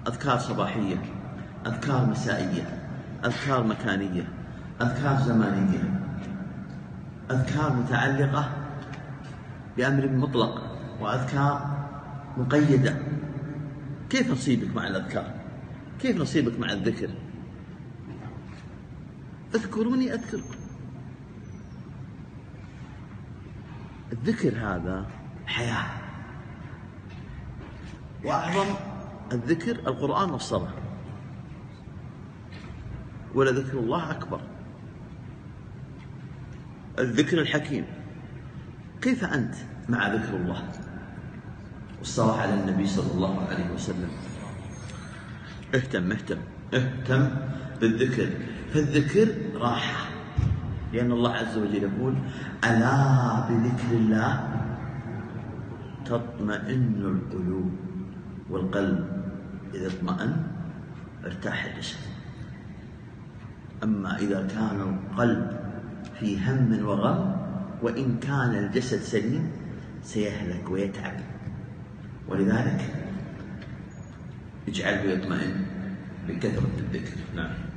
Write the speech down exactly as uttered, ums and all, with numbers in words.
أذكار صباحية، أذكار مسائية، أذكار مكانية، أذكار زمانية، أذكار متعلقة بأمر مطلق، وأذكار مقيدة. كيف نصيبك مع الأذكار؟ كيف نصيبك مع الذكر؟ اذكروني أذكركم. الذكر هذا حياة، وأعظم الذكر القرآن والصلاة، ولذكر الله أكبر. الذكر الحكيم. كيف أنت مع ذكر الله والصلاة على النبي صلى الله عليه وسلم؟ اهتم اهتم اهتم بالذكر، فالذكر راحة، لأن الله عز وجل يقول: ألا بذكر الله تطمئن القلوب، والقلب إذا اطمأن ارتاح الجسد. أما إذا كان القلب في هم وغم، وإن كان الجسد سليم سيهلك ويتعب. ولذلك اجعله يطمئن بكثرة الذكر. نعم.